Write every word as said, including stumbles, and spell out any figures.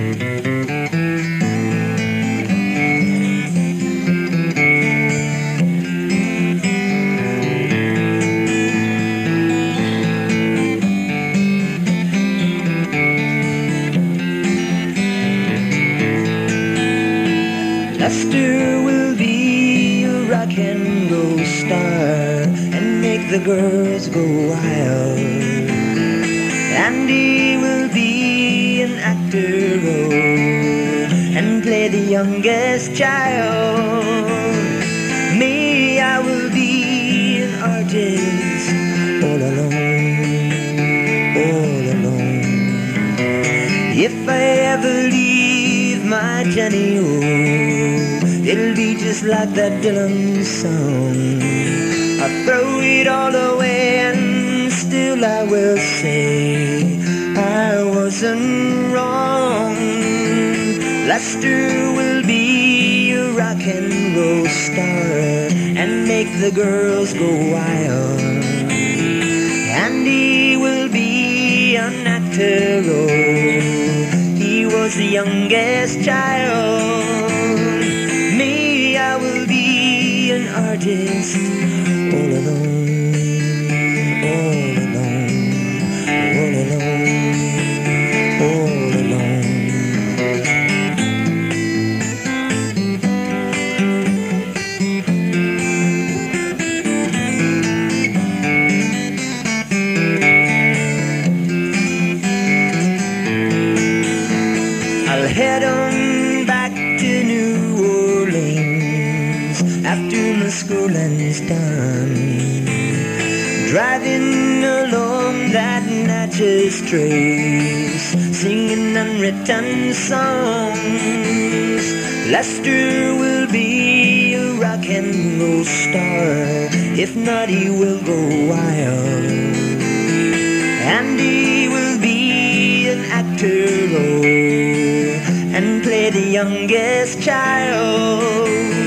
Lester will be a rock and roll star and make the girls go wild. Andy will be an actor oh, and play the youngest child. Me, I will be an artist all alone, all alone. If I ever leave my Jenny, oh, it'll be just like that Dylan song. I throw it all away and still I will say I wasn't wrong. Lester will be a rock and roll star and make the girls go wild. Andy will be an actor, oh, he was the youngest child. Me, I will be an artist all alone, all alone, all alone, all alone. I'll head on back to New Orleans after my schooling's done, driving along that Natchez Trace, singing unwritten songs. Lester will be a rock and roll star, if not he will go wild. Andy will be an actor oh, and play the youngest child.